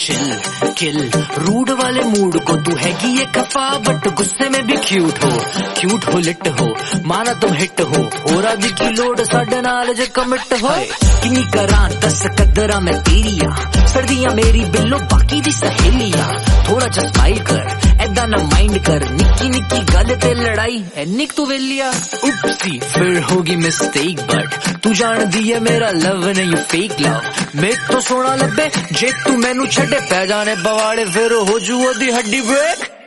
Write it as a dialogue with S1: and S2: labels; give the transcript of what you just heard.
S1: chill kill rude वाले mood को तू हैगी ये खफा बट गुस्से में भी क्यूट हो लिट हो माना तुम हिट हो राजी की लोड साडे नाल जे कमिट हो किन्नी करां 10 कदरा मैं तेरिया सर्दियां मेरी बिल्लो बाकी दी सहेलियां थोड़ा जा स्माइल कर ऐदा ना माइंड कर निक्की निक्की गल ते लड़ाई एनिक तू वेलिया उपसी फिर होगी मिस्टेक बट तू जान दी है मेरा लव नहीं फेक लव मेरे तो सोना लबे जे तू मैनू छड़े पै जाने बवाड़े फिर हो जू ओदी हड्डी ब्रेक